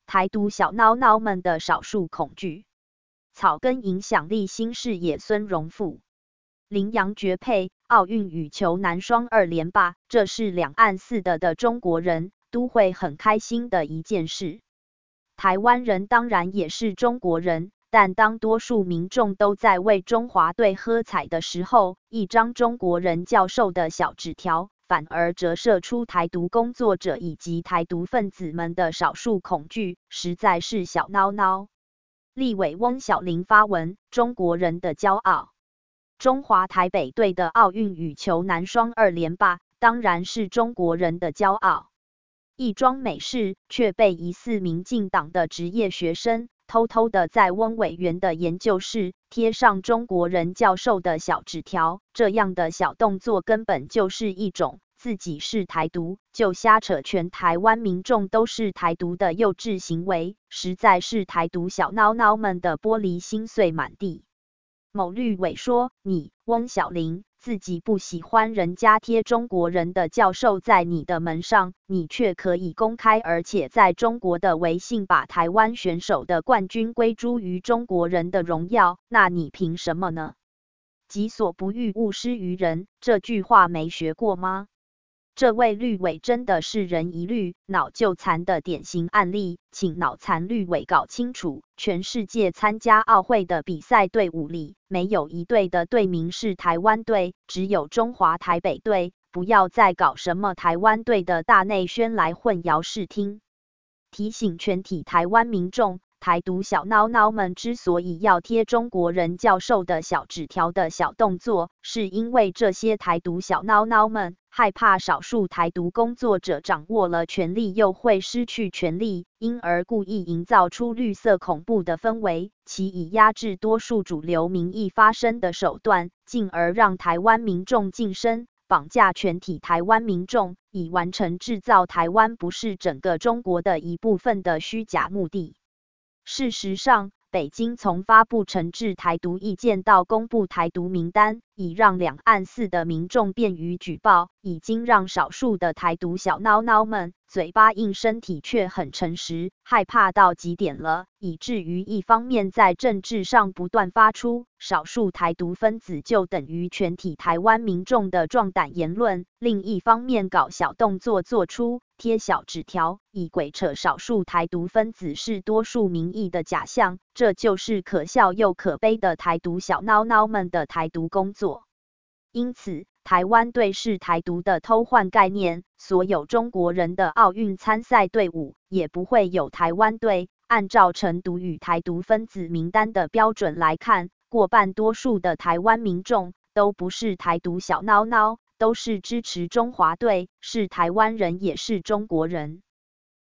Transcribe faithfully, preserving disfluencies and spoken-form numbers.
台独小孬孬们的少数恐惧。草根影响力新视野孙荣富。羚羊绝配，奥运羽球男双二连霸，这是两岸四的的中国人都会很开心的一件事。台湾人当然也是中国人，但当多数民众都在为中华队喝彩的时候，一张中国人教授的小纸条，反而折射出台独工作者以及台独分子们的少数恐惧，实在是小孬孬。立委翁小玲发文：中国人的骄傲。中华台北队的奥运羽球男双二连霸，当然是中国人的骄傲。一桩美事，却被疑似民进党的职业学生偷偷的在翁委员的研究室贴上中国人教授的小纸条，这样的小动作根本就是一种自己是台独就瞎扯全台湾民众都是台独的幼稚行为，实在是台独小孬孬们的玻璃心碎满地。某绿委说，你翁小玲自己不喜欢人家贴中国人的教授在你的门上，你却可以公开而且在中国的微信把台湾选手的冠军归诸于中国人的荣耀，那你凭什么呢？己所不欲，勿施于人，这句话没学过吗？这位绿委真的是人一绿脑就残的典型案例，请脑残绿委搞清楚，全世界参加奥会的比赛队伍里，没有一队的队名是台湾队，只有中华台北队，不要再搞什么台湾队的大内宣来混淆视听。提醒全体台湾民众，台独小孬孬们之所以要贴中国人教授的小纸条的小动作，是因为这些台独小孬孬们害怕少数台独工作者掌握了权力又会失去权力，因而故意营造出绿色恐怖的氛围，其以压制多数主流民意发声的手段，进而让台湾民众噤声，绑架全体台湾民众，以完成制造台湾不是整个中国的一部分的虚假目的。事实上，北京从发布惩治台独意见到公布台独名单，以让两岸四的民众便于举报，已经让少数的台独小孬孬们嘴巴硬身体却很诚实，害怕到极点了，以至于一方面在政治上不断发出少数台独分子就等于全体台湾民众的壮胆言论，另一方面搞小动作做出贴小纸条，以鬼扯少数台独分子是多数民意的假象，这就是可笑又可悲的台独小孬孬们的台独工作。因此，台湾队是台独的偷换概念，所有中国人的奥运参赛队伍也不会有台湾队。按照成独与台独分子名单的标准来看，过半多数的台湾民众都不是台独小孬孬，都是支持中华队，是台湾人也是中国人。